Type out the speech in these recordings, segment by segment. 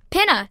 Pinna!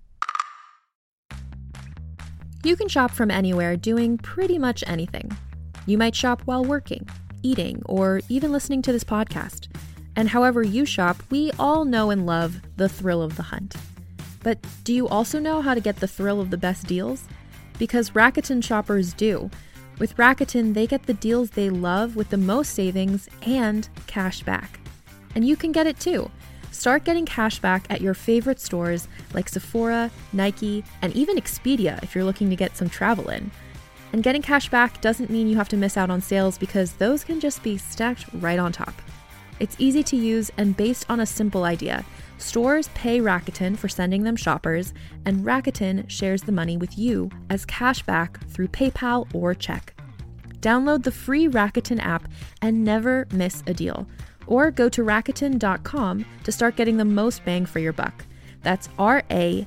You can shop from anywhere doing pretty much anything. You might shop while working, eating, or even listening to this podcast. And however you shop, we all know and love the thrill of the hunt. But do you also know how to get the thrill of the best deals? Because Rakuten shoppers do. With Rakuten, they get the deals they love with the most savings and cash back. And you can get it too. Start getting cash back at your favorite stores like Sephora, Nike, and even Expedia if you're looking to get some travel in. And getting cash back doesn't mean you have to miss out on sales because those can just be stacked right on top. It's easy to use and based on a simple idea. Stores pay Rakuten for sending them shoppers, and Rakuten shares the money with you as cash back through PayPal or check. Download the free Rakuten app and never miss a deal. Or go to Rakuten.com to start getting the most bang for your buck. That's Rakuten.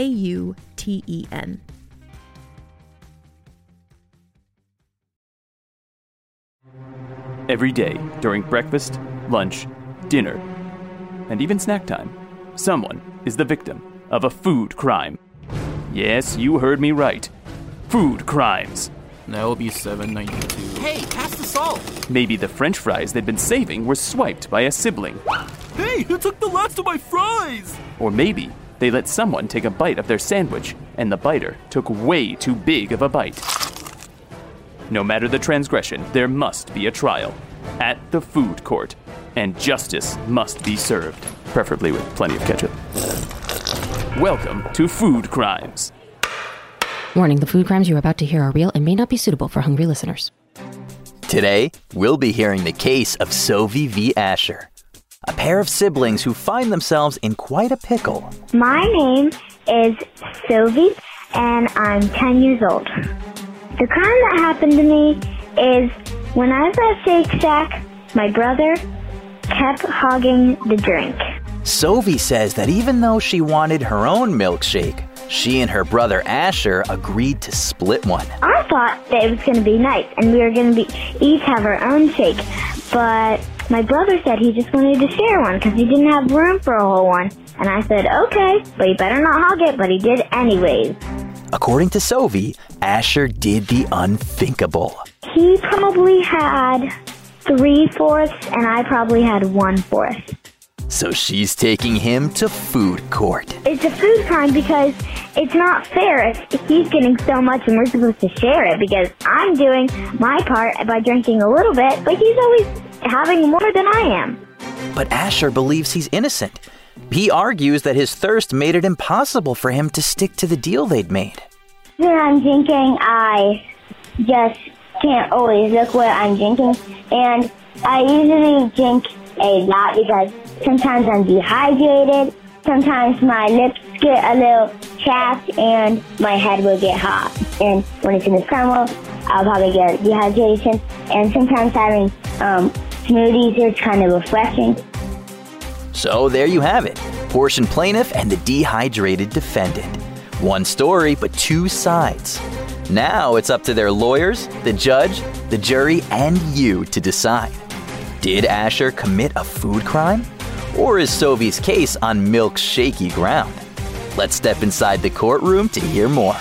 Every day, during breakfast, lunch, dinner, and even snack time, someone is the victim of a food crime. Yes, you heard me right. Food crimes. That will be $7.92. Hey, pass the salt! Maybe the French fries they'd been saving were swiped by a sibling. Hey, who took the last of my fries? Or maybe they let someone take a bite of their sandwich, and the biter took way too big of a bite. No matter the transgression, there must be a trial at the food court, and justice must be served, preferably with plenty of ketchup. Welcome to Food Crimes. Warning, the food crimes you're about to hear are real and may not be suitable for hungry listeners. Today, we'll be hearing the case of Sophie v. Asher, a pair of siblings who find themselves in quite a pickle. My name is Sophie, and I'm 10 years old. The crime that happened to me is when I was at Shake Shack, my brother kept hogging the drink. Sophie says that even though she wanted her own milkshake, she and her brother Asher agreed to split one. I thought that it was going to be nice, and we were going to each have our own shake. But my brother said he just wanted to share one because he didn't have room for a whole one. And I said, okay, but you better not hog it, but he did anyways. According to Sophie, Asher did the unthinkable. He probably had 3/4, and I probably had 1/4. So she's taking him to food court. It's a food crime because it's not fair if he's getting so much and we're supposed to share it because I'm doing my part by drinking a little bit, but he's always having more than I am. But Asher believes he's innocent. He argues that his thirst made it impossible for him to stick to the deal they'd made. When I'm drinking, I just can't always look what I'm drinking, and I usually drink a lot because sometimes I'm dehydrated, sometimes my lips get a little chapped, and my head will get hot. And when it's in the summer, I'll probably get dehydration, and sometimes having smoothies is kind of refreshing. So there you have it, portion plaintiff and the dehydrated defendant. One story, but two sides. Now it's up to their lawyers, the judge, the jury, and you to decide. Did Asher commit a food crime? Or is Sophie's case on milk-shaky ground? Let's step inside the courtroom to hear more.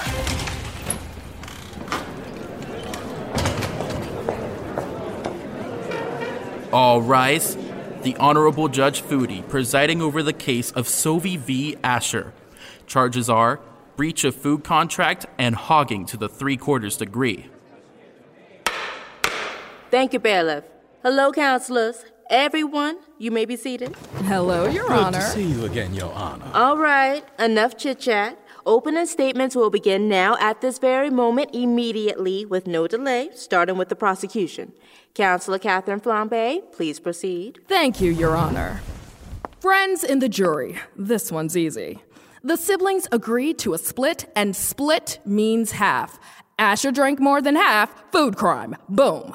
All rise. The Honorable Judge Foodie presiding over the case of Sophie v. Asher. Charges are breach of food contract and hogging to the 3/4 degree. Thank you, bailiff. Hello, counselors. Everyone, you may be seated. Hello, Your Honor. Good to see you again, Your Honor. All right, enough chit-chat. Opening statements will begin now at this very moment immediately with no delay, starting with the prosecution. Counselor Catherine Flambe, please proceed. Thank you, Your Honor. Friends in the jury, this one's easy. The siblings agreed to a split, and split means half. Asher drank more than half, food crime. Boom.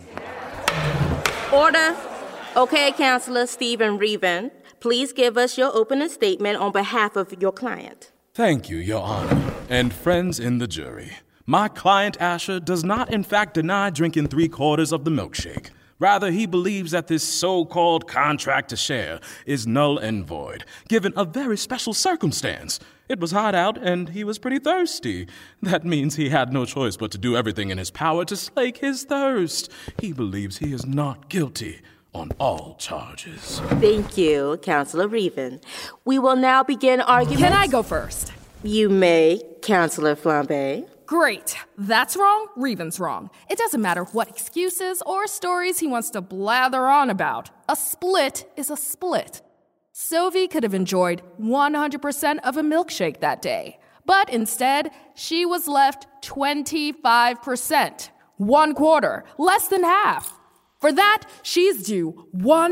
Order. Okay, Counselor Stephen Reven, please give us your opening statement on behalf of your client. Thank you, Your Honor. And friends in the jury, my client Asher does not in fact deny drinking 3/4 of the milkshake. Rather, he believes that this so-called contract to share is null and void, given a very special circumstance. It was hot out, and he was pretty thirsty. That means he had no choice but to do everything in his power to slake his thirst. He believes he is not guilty on all charges. Thank you, Counselor Reven. We will now begin arguments. Can I go first? You may, Counselor Flambe. Great. That's wrong. Reven's wrong. It doesn't matter what excuses or stories he wants to blather on about. A split is a split. Sophie could have enjoyed 100% of a milkshake that day, but instead, she was left 25%. 1/4, less than half. For that, she's due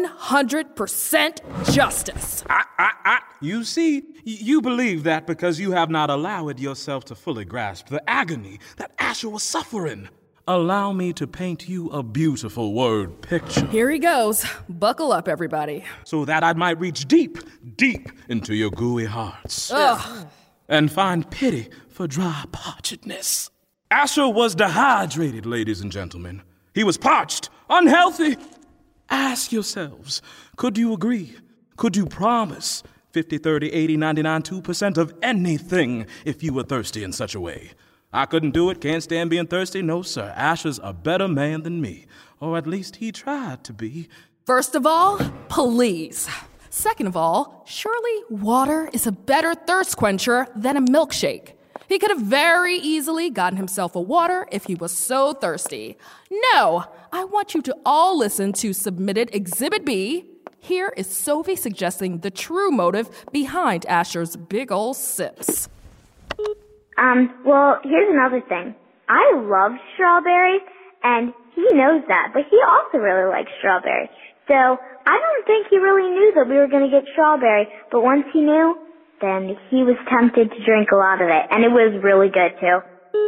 100% justice. You see, you believe that because you have not allowed yourself to fully grasp the agony that Asher was suffering. Allow me to paint you a beautiful word picture. Here he goes. Buckle up, everybody. So that I might reach deep, deep into your gooey hearts. Ugh. And find pity for dry parchedness. Asher was dehydrated, ladies and gentlemen. He was parched, unhealthy. Ask yourselves, could you agree? Could you promise 50, 30, 80, 99, 2% of anything if you were thirsty in such a way? I couldn't do it, can't stand being thirsty. No, sir. Asher's a better man than me. Or at least he tried to be. First of all, please. Second of all, surely water is a better thirst quencher than a milkshake. He could have very easily gotten himself a water if he was so thirsty. No, I want you to all listen to submitted Exhibit B. Here is Sophie suggesting the true motive behind Asher's big ol' sips. Well, here's another thing. I love strawberries, and he knows that, but he also really likes strawberries. So I don't think he really knew that we were going to get strawberry, but once he knew, then he was tempted to drink a lot of it, and it was really good, too.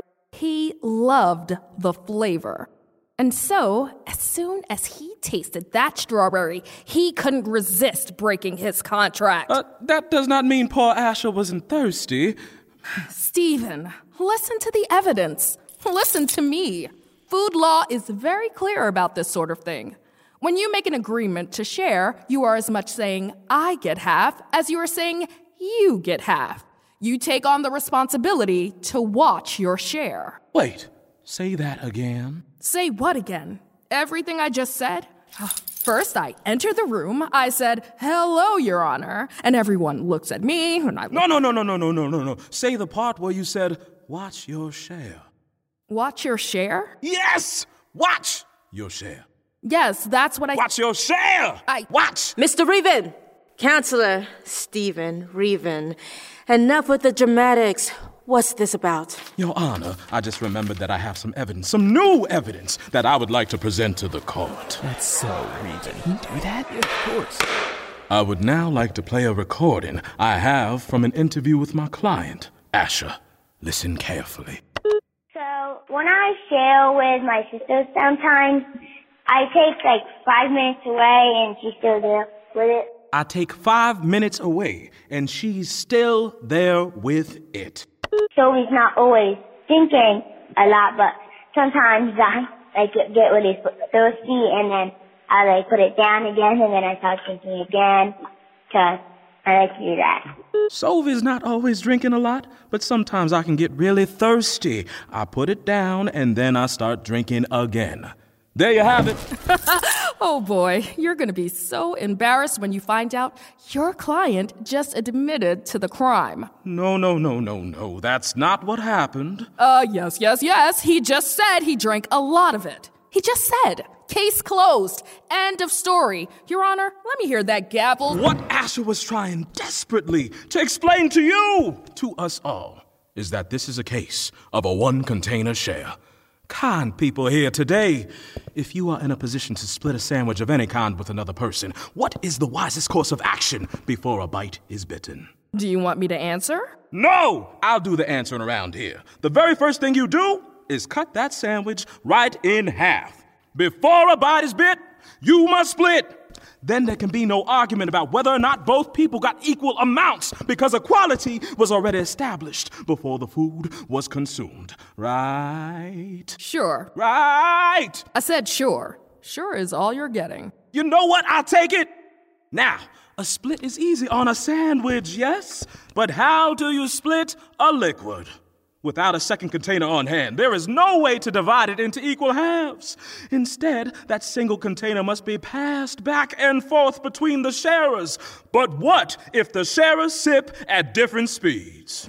He loved the flavor. And so, as soon as he tasted that strawberry, he couldn't resist breaking his contract. That does not mean poor Asher wasn't thirsty. Stephen, listen to the evidence. Listen to me. Food law is very clear about this sort of thing. When you make an agreement to share, you are as much saying, I get half, as you are saying, you get half. You take on the responsibility to watch your share. Wait, say that again. Say what again? Everything I just said? First, I entered the room. I said, hello, Your Honor. And everyone looks at me, and I... No. Say the part where you said, watch your share. Watch your share? Yes! Watch your share. Yes, that's what I... Watch your share! Watch! Mr. Reven! Counselor Stephen Reven, enough with the dramatics. What's this about? Your Honor, I just remembered that I have some evidence, some new evidence, that I would like to present to the court. That's so Reven. Can you do that? Yeah, of course. I would now like to play a recording I have from an interview with my client, Asher. Listen carefully. So when I share with my sister sometimes, I take like 5 minutes away and she's still there with it. I take 5 minutes away and she's still there with it. So he's not always drinking a lot, but sometimes I get really thirsty and then I put it down again and then I start drinking again because I like to do that. Sophie's not always drinking a lot, but sometimes I can get really thirsty. I put it down and then I start drinking again. There you have it. Oh boy, you're going to be so embarrassed when you find out your client just admitted to the crime. No. That's not what happened. Yes. He just said he drank a lot of it. He just said, case closed. End of story. Your Honor, let me hear that gavel. What Asher was trying desperately to explain to you, to us all, is that this is a case of a one-container share. Kind people here today, if you are in a position to split a sandwich of any kind with another person, what is the wisest course of action before a bite is bitten? Do you want me to answer? No! I'll do the answering around here. The very first thing you do is cut that sandwich right in half. Before a bite is bit, you must split. Then there can be no argument about whether or not both people got equal amounts because equality was already established before the food was consumed. Right? Sure. Right! I said sure. sure is all you're getting. You know what? I'll take it. Now, a split is easy on a sandwich, yes? But how do you split a liquid? Without a second container on hand, there is no way to divide it into equal halves. Instead, that single container must be passed back and forth between the sharers. But what if the sharers sip at different speeds?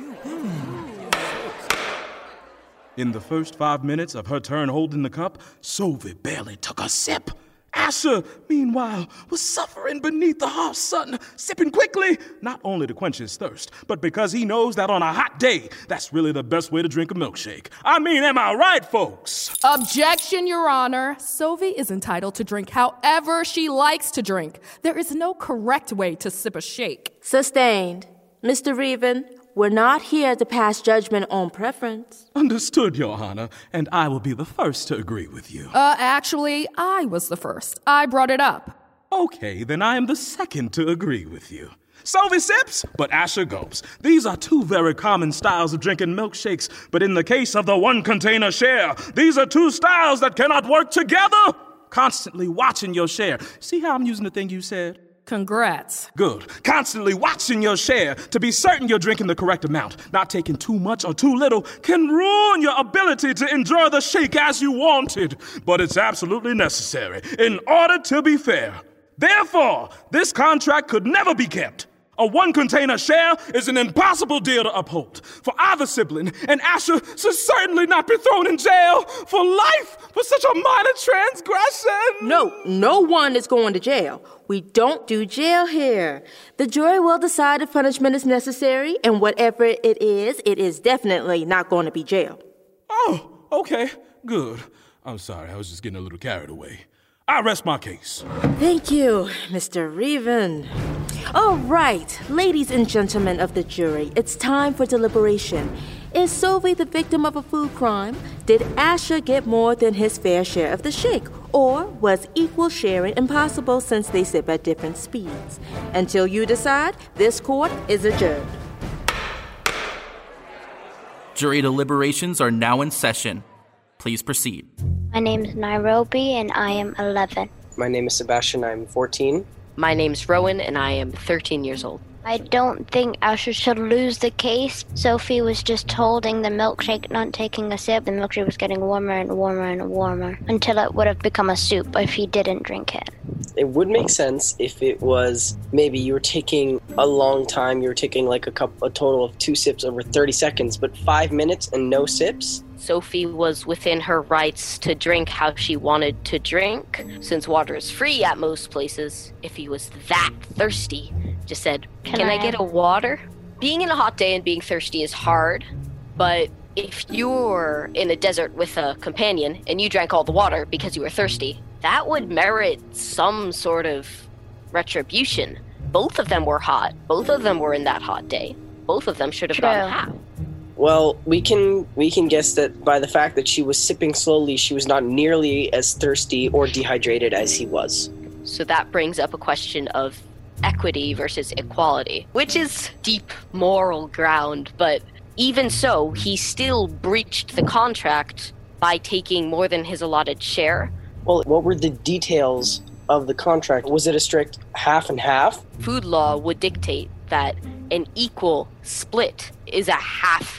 In the first 5 minutes of her turn holding the cup, Sylvie barely took a sip. Asher, meanwhile, was suffering beneath the hot sun, sipping quickly, not only to quench his thirst, but because he knows that on a hot day, that's really the best way to drink a milkshake. I mean, am I right, folks? Objection, Your Honor. Sylvie is entitled to drink however she likes to drink. There is no correct way to sip a shake. Sustained. Mr. Reven, we're not here to pass judgment on preference. Understood, Your Honor, and I will be the first to agree with you. Actually, I was the first. I brought it up. Okay, then I am the second to agree with you. Sylvie sips, but Asher gulps. These are two very common styles of drinking milkshakes, but in the case of the one container share, these are two styles that cannot work together. Constantly watching your share. See how I'm using the thing you said? Congrats. Good. Constantly watching your share to be certain you're drinking the correct amount. Not taking too much or too little can ruin your ability to enjoy the shake as you wanted. But it's absolutely necessary in order to be fair. Therefore, this contract could never be kept. A one-container share is an impossible deal to uphold for either sibling, and Asher should certainly not be thrown in jail for life for such a minor transgression. No one is going to jail. We don't do jail here. The jury will decide if punishment is necessary, and whatever it is definitely not going to be jail. Oh, okay, good. I'm sorry, I was just getting a little carried away. I rest my case. Thank you, Mr. Reven. All right, ladies and gentlemen of the jury, it's time for deliberation. Is Sylvie the victim of a food crime? Did Asher get more than his fair share of the shake? Or was equal sharing impossible since they sip at different speeds? Until you decide, this court is adjourned. Jury deliberations are now in session. Please proceed. My name is Nairobi, and I am 11. My name is Sebastian. I'm 14. My name's Rowan, and I am 13 years old. I don't think Asher should lose the case. Sophie was just holding the milkshake, not taking a sip. The milkshake was getting warmer and warmer and warmer until it would have become a soup if he didn't drink it. It would make sense if it was maybe you were taking a long time. You were taking like a total of 2 sips over 30 seconds, but 5 minutes and no sips? Sophie was within her rights to drink how she wanted to drink, since water is free at most places. If he was that thirsty, just said, Can I get a water? Being in a hot day and being thirsty is hard, but if you're in a desert with a companion and you drank all the water because you were thirsty, that would merit some sort of retribution. Both of them were hot. Both of them were in that hot day. Both of them should have gotten half. Well, we can guess that by the fact that she was sipping slowly, she was not nearly as thirsty or dehydrated as he was. So that brings up a question of equity versus equality, which is deep moral ground, but even so, he still breached the contract by taking more than his allotted share. Well, what were the details of the contract? Was it a strict half and half? Food law would dictate that an equal split is a half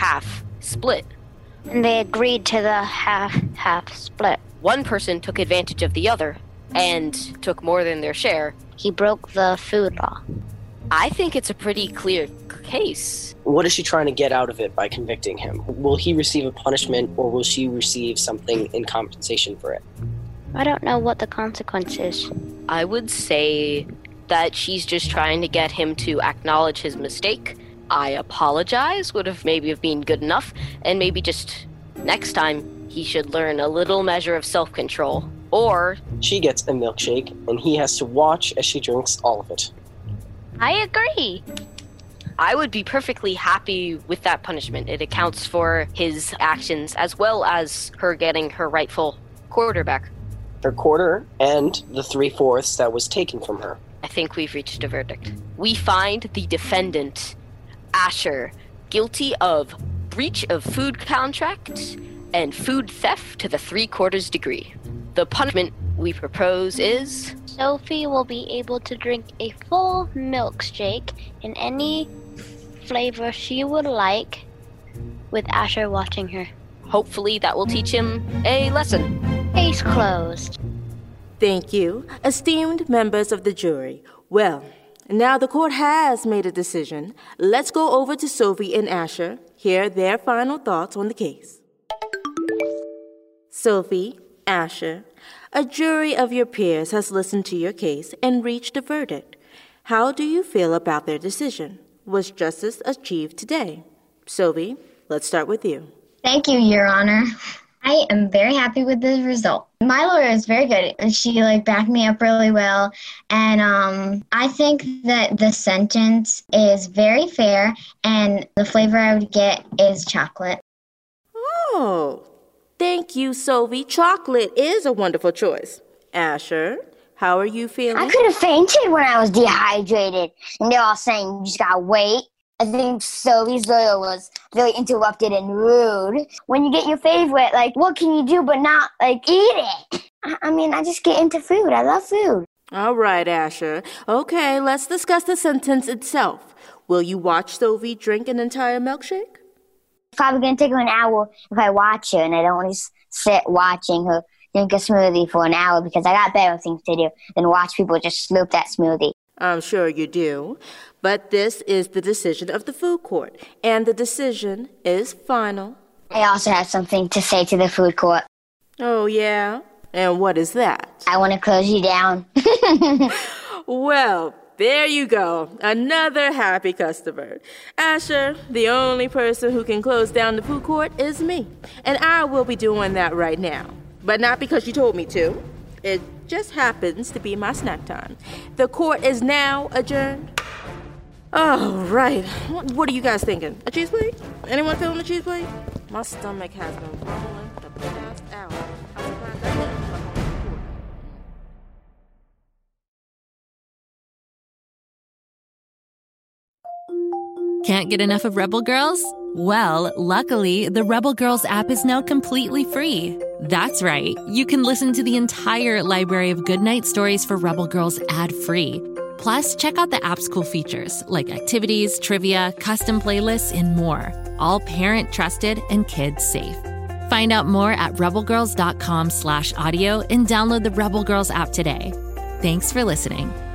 split. And they agreed to the half split. One person took advantage of the other and took more than their share. He broke the food law. I think it's a pretty clear case. What is she trying to get out of it by convicting him? Will he receive a punishment, or will she receive something in compensation for it? I don't know what the consequence is. I would say that she's just trying to get him to acknowledge his mistake. I apologize would have maybe been good enough, and maybe just next time he should learn a little measure of self-control. Or she gets a milkshake, and he has to watch as she drinks all of it. I agree. I would be perfectly happy with that punishment. It accounts for his actions as well as her getting her rightful quarter back. Her quarter and the 3/4 that was taken from her. I think we've reached a verdict. We find the defendant, Asher, guilty of breach of food contract and food theft to the 3/4 degree. The punishment we propose is... Sophie will be able to drink a full milkshake in any flavor she would like with Asher watching her. Hopefully that will teach him a lesson. Case closed. Thank you, esteemed members of the jury. Well, now the court has made a decision. Let's go over to Sophie and Asher, hear their final thoughts on the case. Sophie, Asher, a jury of your peers has listened to your case and reached a verdict. How do you feel about their decision? Was justice achieved today? Sophie, let's start with you. Thank you, Your Honor. I am very happy with the result. My lawyer is very good. She backed me up really well. And I think that the sentence is very fair, and the flavor I would get is chocolate. Oh, thank you, Sophie. Chocolate is a wonderful choice. Asher, how are you feeling? I could have fainted when I was dehydrated. And they're all saying, you just gotta wait. I think Sophie's lawyer was really interrupted and rude. When you get your favorite, what can you do but not, eat it? I just get into food. I love food. All right, Asher. Okay, let's discuss the sentence itself. Will you watch Sophie drink an entire milkshake? It's probably going to take her an hour if I watch her, and I don't want to sit watching her drink a smoothie for an hour because I got better things to do than watch people just slurp that smoothie. I'm sure you do. But this is the decision of the food court, and the decision is final. I also have something to say to the food court. Oh, yeah? And what is that? I want to close you down. Well, there you go. Another happy customer. Asher, the only person who can close down the food court is me. And I will be doing that right now. But not because you told me to. It just happens to be my snack time. The court is now adjourned. Oh, right. What are you guys thinking? A cheese plate? Anyone feeling the cheese plate? My stomach has been rolling for the past hour. I'm surprised I didn't come home before. Can't get enough of Rebel Girls? Well, luckily, the Rebel Girls app is now completely free. That's right. You can listen to the entire library of goodnight stories for Rebel Girls ad-free. Plus, check out the app's cool features like activities, trivia, custom playlists, and more. All parent-trusted and kids-safe. Find out more at rebelgirls.com/audio and download the Rebel Girls app today. Thanks for listening.